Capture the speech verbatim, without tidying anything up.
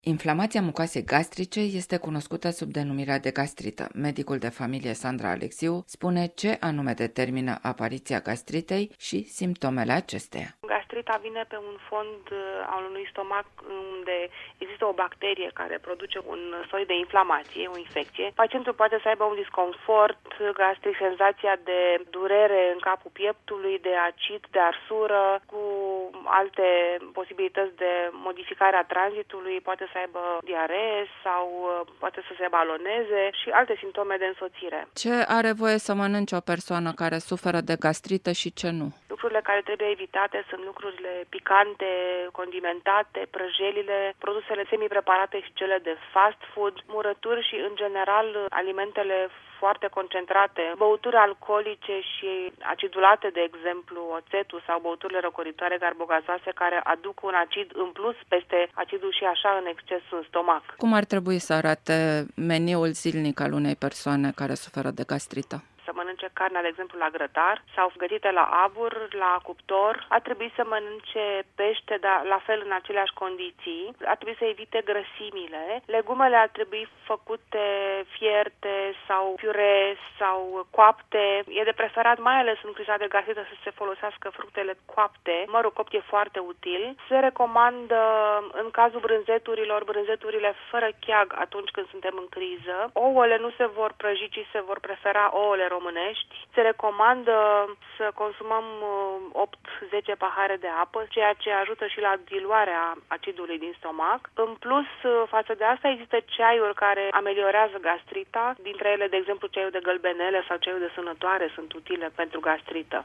Inflamația mucoasei gastrice este cunoscută sub denumirea de gastrită. Medicul de familie Sandra Alexiu spune ce anume determină apariția gastritei și simptomele acesteia. Gastrita vine pe un fond al unui stomac unde există o bacterie care produce un soi de inflamație, o infecție. Pacientul poate să aibă un disconfort gastric, senzația de durere în capul pieptului, de acid, de arsură, cu alte posibilități de modificare a tranzitului, poate să aibă diaree sau poate să se baloneze și alte simptome de însoțire. Ce are voie să mănânce o persoană care suferă de gastrită și ce nu? Lucrurile care trebuie evitate sunt lucrurile picante, condimentate, prăjelile, produsele semi-preparate și cele de fast food, murături și, în general, alimentele foarte concentrate, băuturi alcoolice și acidulate, de exemplu, oțetul sau băuturile răcoritoare carbogazoase care aduc un acid în plus peste acidul și așa în exces în stomac. Cum ar trebui să arate meniul zilnic al unei persoane care suferă de gastrită? Să mănânce carnea, de exemplu, la grătar sau gătite la abur, la cuptor. Ar trebui să mănânce pește, dar la fel în aceleași condiții. Ar trebui să evite grăsimile. Legumele ar trebui făcute fierte sau piure sau coapte. E de preferat, mai ales în criza de gastrită, să se folosească fructele coapte. Mărul copt e foarte util. Se recomandă, în cazul brânzeturilor, brânzeturile fără cheag atunci când suntem în criză. Ouăle nu se vor prăji, ci se vor prefera ouăle românești. Se recomandă să consumăm opt zece pahare de apă, ceea ce ajută și la diluarea acidului din stomac. În plus, față de asta, există ceaiuri care ameliorează gastrita. Dintre ele, de exemplu, ceaiul de gălbenele sau ceaiul de sănătoare sunt utile pentru gastrită.